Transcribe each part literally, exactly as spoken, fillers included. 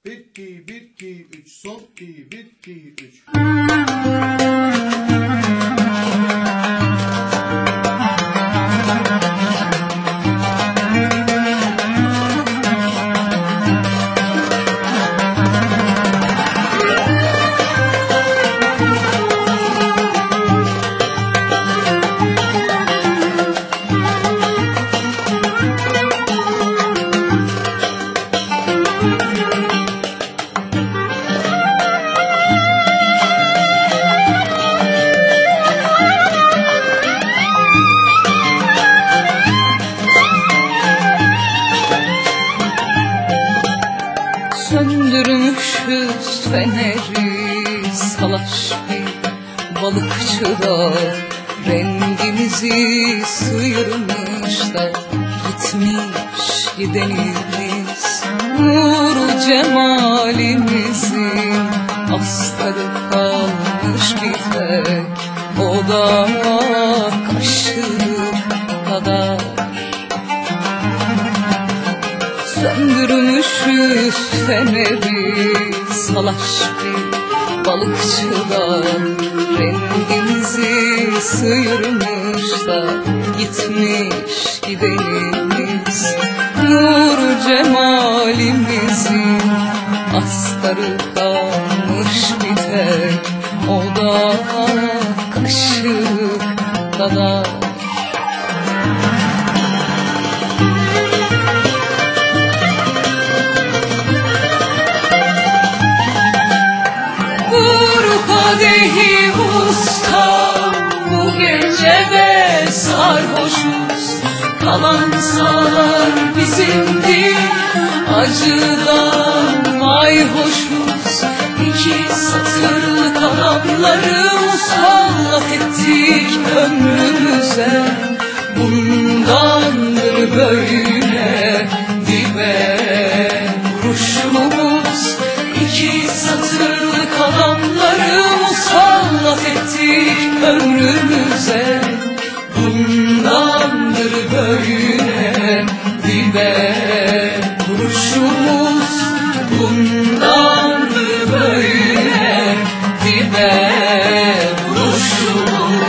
Bir iki, bir iki, üç, sol iki, bir iki, üç. Söndürmüşüz feneri salaş bir balıkçılar, rengimizi sıyırmış da gitmiş gidenimiz. Nuru cemalimizin astarı kalmış bir tek, o da kaşık kadar. Söndürmüşüz feneri salaş bir balıkçılar, rengimizi sıyırmış da gitmiş gidenimiz. Nur cemalimizin astarı kalmış bir tek, o da kaşık kadar. Kadehi usta, bu gece de sarhoşuz. Kalan sağlar bizimdi, acıdan mayhoşuz. İki satırlık adamları musallat ettik ömrümüze. Bundandır böyle dibe vuruşumuz. İki satırlık adamları musallat ettik ömrümüze. Bundandır böyle dibe vuruşumuz. Bundandır böyle dibe vuruşumuz.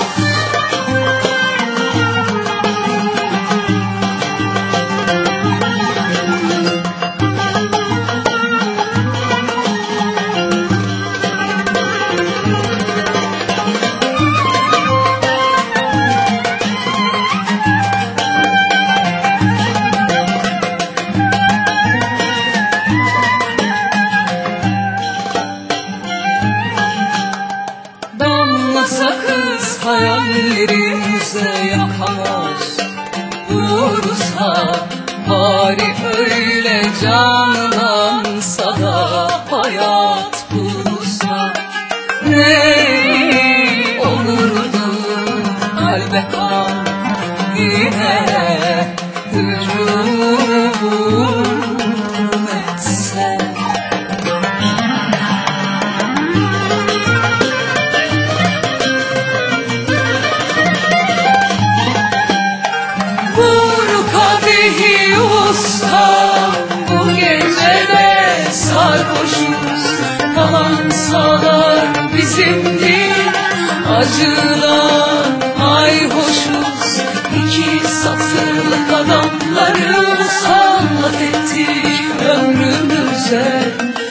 Sakız hayallerimize yakamoz vursa, bari öyle canlansa da hayat bulsa. Ne olurdu kalbe kan yine hücum etse. Usta, bu gece de sarhoşuz. Kalan sağlar bizimdi, acıdan mayhoşuz. İki satırlık adamları musallat ettik ömrümüze.